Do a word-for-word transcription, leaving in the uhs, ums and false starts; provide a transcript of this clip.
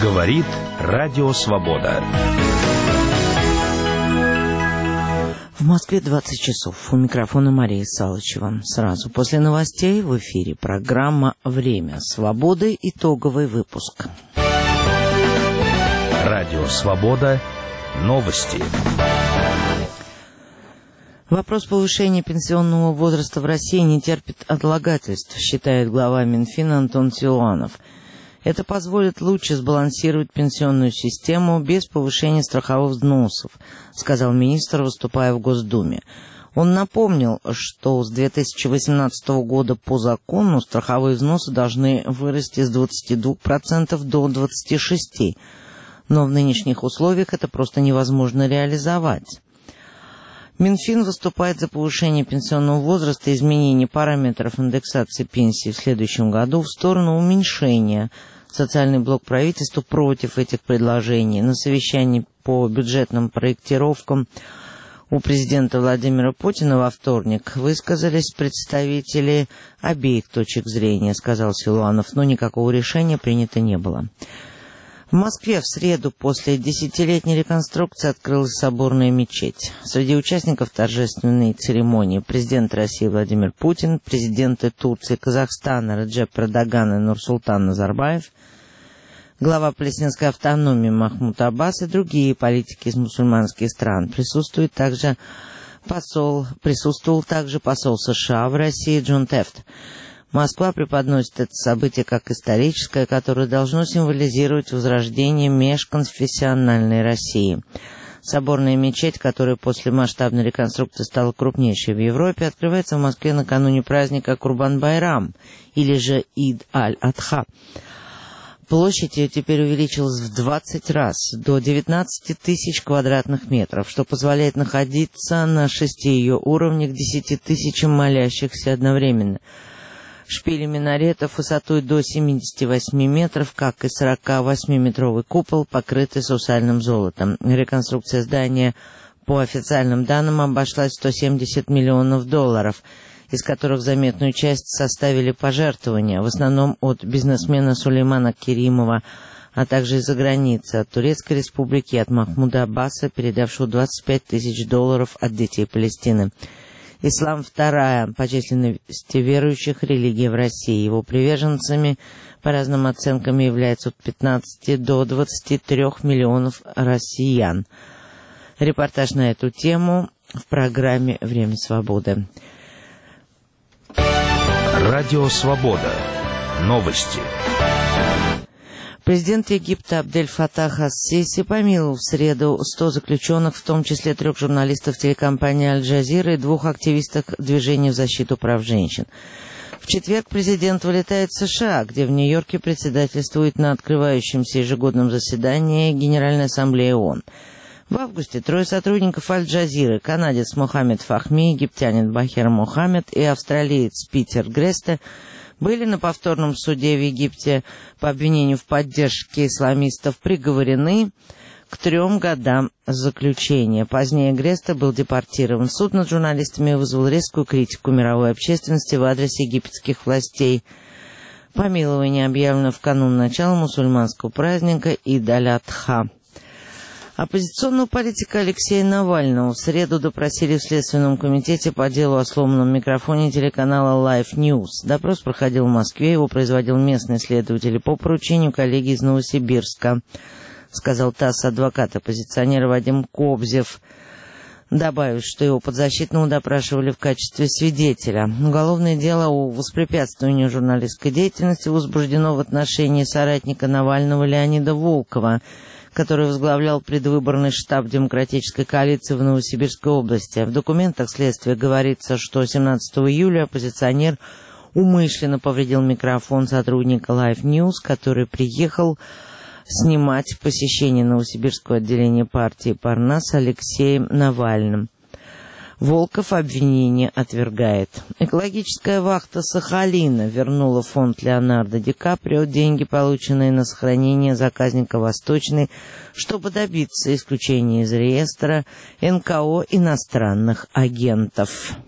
Говорит Радио Свобода. В Москве двадцать часов. У микрофона Мария Салычева. Сразу после новостей в эфире программа «Время свободы». Итоговый выпуск. Радио Свобода. Новости. Вопрос повышения пенсионного возраста в России не терпит отлагательств, считает глава Минфина Антон Силуанов. Это позволит лучше сбалансировать пенсионную систему без повышения страховых взносов, сказал министр, выступая в Госдуме. Он напомнил, что с две тысячи восемнадцатого года по закону страховые взносы должны вырасти с двадцати двух процентов до двадцати шести процентов, но в нынешних условиях это просто невозможно реализовать. Минфин выступает за повышение пенсионного возраста и изменение параметров индексации пенсии в следующем году в сторону уменьшения. Социальный блок правительства против этих предложений. На совещании по бюджетным проектировкам у президента Владимира Путина во вторник высказались представители обеих точек зрения, сказал Силуанов, но никакого решения принято не было. В Москве в среду после десятилетней реконструкции открылась соборная мечеть. Среди участников торжественной церемонии президент России Владимир Путин, президенты Турции и Казахстана Реджеп Эрдоган и Нурсултан Назарбаев, глава палестинской автономии Махмуд Аббас и другие политики из мусульманских стран. Присутствует также посол, присутствовал также посол США в России Джон Тефт. Москва преподносит это событие как историческое, которое должно символизировать возрождение межконфессиональной России. Соборная мечеть, которая после масштабной реконструкции стала крупнейшей в Европе, открывается в Москве накануне праздника Курбан-Байрам, или же Ид-аль-Адха. Площадь ее теперь увеличилась в двадцать раз, до девятнадцати тысяч квадратных метров, что позволяет находиться на шести ее уровнях десяти тысячам молящихся одновременно. Шпили минаретов высотой до семидесяти восьми метров, как и сорокавосьмиметровый купол, покрыты сусальным золотом. Реконструкция здания, по официальным данным, обошлась в сто семьдесят миллионов долларов, из которых заметную часть составили пожертвования, в основном от бизнесмена Сулеймана Керимова, а также из-за границы, от Турецкой Республики и от Махмуда Аббаса, передавшего двадцать пять тысяч долларов от детей Палестины. Ислам – вторая по численности верующих религия в России. Его приверженцами, по разным оценкам, являются от пятнадцати до двадцати трёх миллионов россиян. Репортаж на эту тему в программе «Время свободы». Радио Свобода. Новости. Президент Египта Абдель Фаттах ас-Сиси помиловал в среду сто заключенных, в том числе трех журналистов телекомпании «Аль-Джазира» и двух активистов движения в защиту прав женщин. В четверг президент вылетает в США, где в Нью-Йорке председательствует на открывающемся ежегодном заседании Генеральной Ассамблеи ООН. В августе трое сотрудников «Аль-Джазиры», канадец Мохаммед Фахми, египтянин Бахер Мохаммед и австралиец Питер Гресте, были на повторном суде в Египте по обвинению в поддержке исламистов приговорены к трем годам заключения. Позднее Гресте был депортирован. Суд над журналистами вызвал резкую критику мировой общественности в адрес египетских властей. Помилование объявлено в канун начала мусульманского праздника Ид-аль-Адха. Оппозиционного политика Алексея Навального в среду допросили в Следственном комитете по делу о сломанном микрофоне телеканала Life News. Допрос проходил в Москве, его производил местный следователь по поручению коллеги из Новосибирска, сказал ТАСС адвокат оппозиционера Вадим Кобзев, добавив, что его подзащитного допрашивали в качестве свидетеля. Уголовное дело о воспрепятствовании журналистской деятельности возбуждено в отношении соратника Навального Леонида Волкова, который возглавлял предвыборный штаб демократической коалиции в Новосибирской области. В документах следствия говорится, что семнадцатого июля оппозиционер умышленно повредил микрофон сотрудника Life News, который приехал снимать посещение Новосибирского отделения партии Парнас Алексеем Навальным. Волков обвинение отвергает. Экологическая вахта Сахалина вернула в фонд Леонардо Ди Каприо деньги, полученные на сохранение заказника Восточной, чтобы добиться исключения из реестра эн ка о иностранных агентов.